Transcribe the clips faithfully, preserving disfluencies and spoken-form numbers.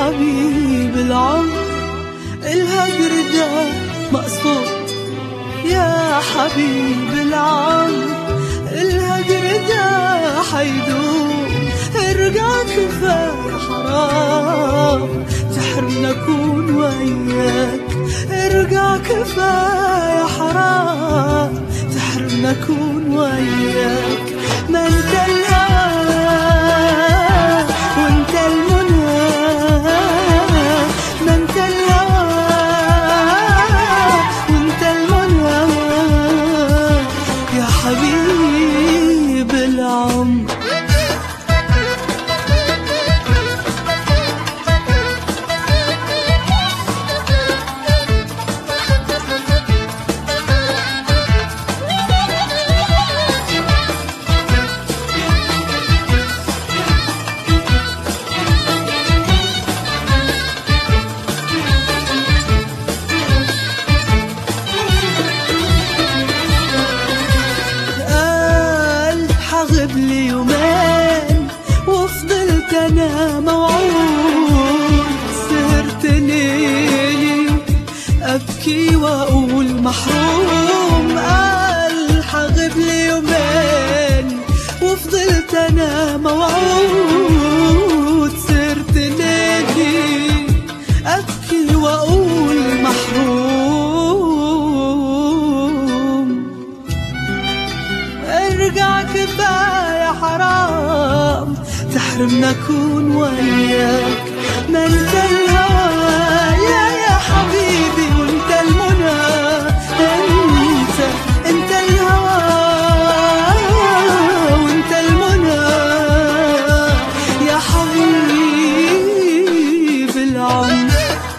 حبيب العمر الهجر ده مقصود، يا حبيب العمر الهجر ده حيدوم. ارجع كفاية حرام تحرمنا كون وياك، ارجع كفاية حرام تحرمنا كون وياك. ما انت الهوى وانت المنى، ما انت الهوى وانت المنى يا حبيب العمر. غب لي يومين وفضلت انا موعود، سهرت ليلي ابكي واقول محروم. قال حغب لي يومين وفضلت انا موعود، سهرت ليلي ابكي واقول محروم. ارجع كفاية حرام تحرمنا كون وياك. ما انت الهوى يا يا حبيبي وانت المنى، انت انت الهوى وانت المنى يا حبيب العمر.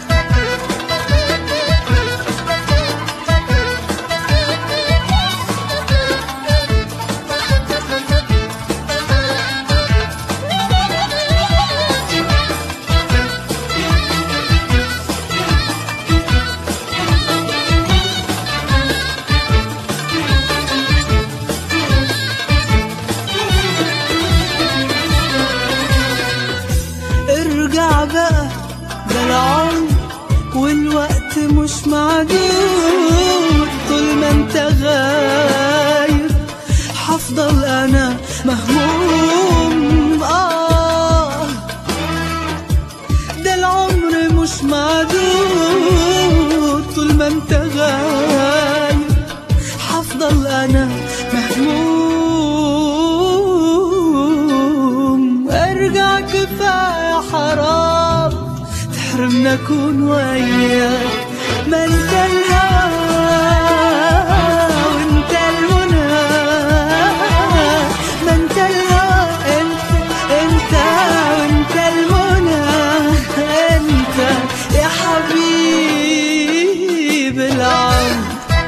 ارجع بقى ده العمر والوقت مش معدود، طول ما انت غايب حفضل انا مهموم. اه ده العمر مش معدود، طول ما انت غايب حفضل انا مهموم. ارجع كفاية حرام تحرمنا كون وياك. ما انت الهوى وانت المنى، ما انت الهوى انت انت وانت المنى، انت يا حبيب العمر.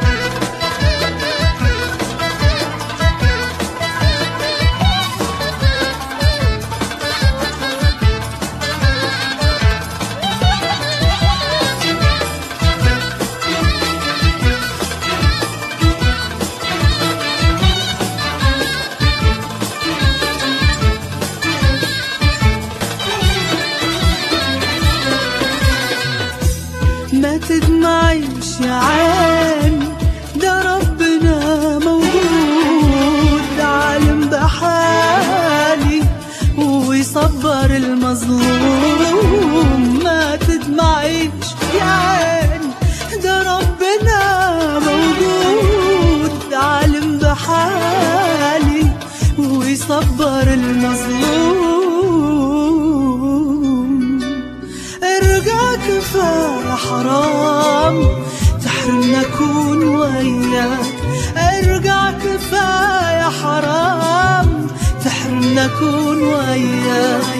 ما تدمعيش يا عين، ده ربنا موجود عالم بحالي ويصبر المظلوم. ما تدمعيش يا عين، ده ربنا موجود عالم بحالي ويصبر المظلوم. ارجع كفاية حرام تحرمنا كون وياك، ارجع كفاية حرام تحرمنا كون وياك.